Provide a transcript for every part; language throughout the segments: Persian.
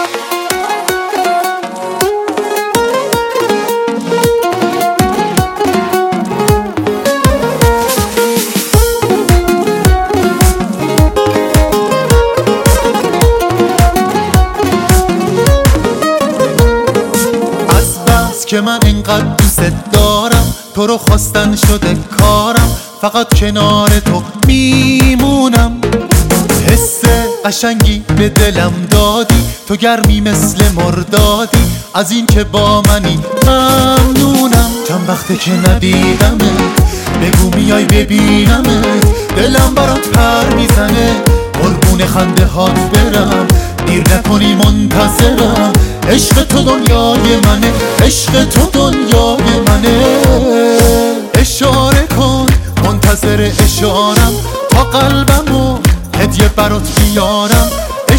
که من اینقدر دوست دارم، تو رو خواستن شده کارم، فقط کنار تو میمونم. حس قشنگی به دلم دادی، تو گرمی مثل مردادی، از این که با منی ممنونم. چند وقته که ندیدمه، بگو میای ببینمه، دلم برات پر میزنه، قربون خنده هات برم، دیر نکنی منتظرم. عشق تو دنیای منه، عشق تو دنیای منه. اشاره کن منتظر اشارم، تا قلبمو هدیه برات بیارم.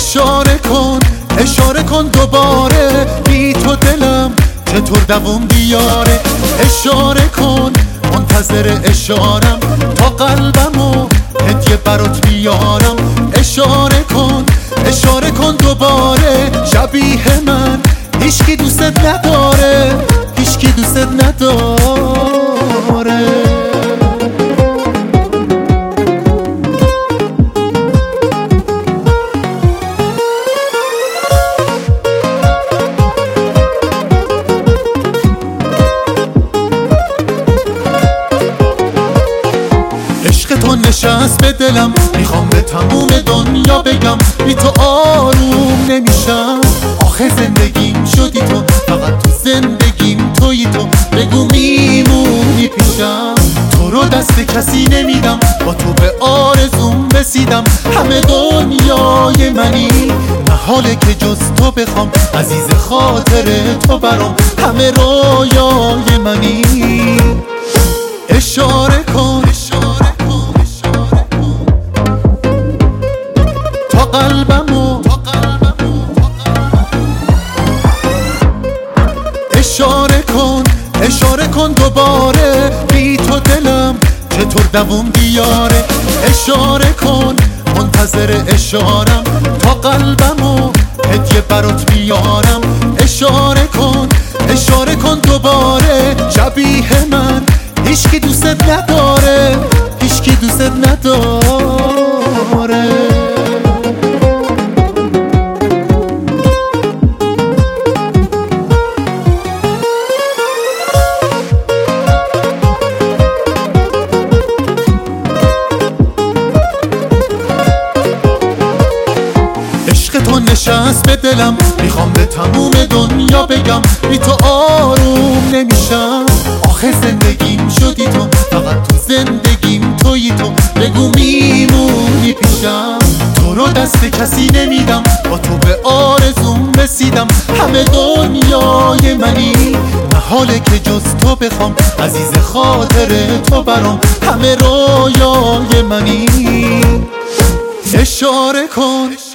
اشاره کن دوباره، بی تو دلم چطور دووم بیاره. اشاره کن منتظر اشارم، تا قلبمو هدیه برات بیارم. اشاره کن دوباره، شبیه من هیچکی دوستت نداره، هیچکی دوستت نداره. عشق تو نشست به دلم، میخوام به تموم دنیا بگم، بی تو آروم نمیشم. آخه زندگیم شدی تو، فقط تو زندگیم تویی تو، بگو میمونی پیشم. تو رو دست کسی نمیدم، با تو به آرزوم رسیدم. همه دنیای منی، محاله که جز تو بخوام، عزیز خاطر تو برام، همه رویای منی. اشاره کن تا قلبمو، اشاره کن دوباره، بی تو دلم چطور دووم بیاره. اشاره کن منتظر اشارم، تا قلبمو هدیه برات بیارم. اشاره کن دوباره، شبیه من هیچکی دوستت نداره، هیچکی دوستت نداره. تو نشست به دلم، میخوام به تموم دنیا بگم، بی تو آروم نمیشم. آخه زندگیم شدی تو، فقط تو زندگیم تویی تو، بگو میمونی پیشم. تو رو دست کسی نمیدم، با تو به آرزوم رسیدم. همه دنیای منی، محاله که جز تو بخوام، عزیز خاطر تو برام، همه رویای منی. اشاره کن